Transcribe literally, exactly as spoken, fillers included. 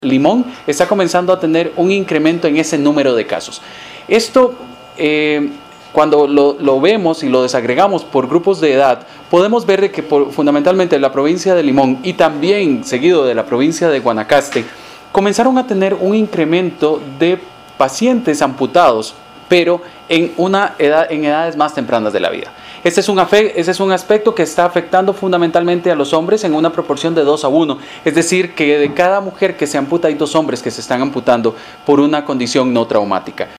Limón está comenzando a tener un incremento en ese número de casos. Esto, eh, cuando lo, lo vemos y lo desagregamos por grupos de edad, podemos ver de que por, fundamentalmente la provincia de Limón y también seguido de la provincia de Guanacaste, comenzaron a tener un incremento de pacientes amputados, pero en, una edad, en edades más tempranas de la vida. Este es, un este es un aspecto que está afectando fundamentalmente a los hombres en una proporción de dos a uno. Es decir, que de cada mujer que se amputa hay dos hombres que se están amputando por una condición no traumática.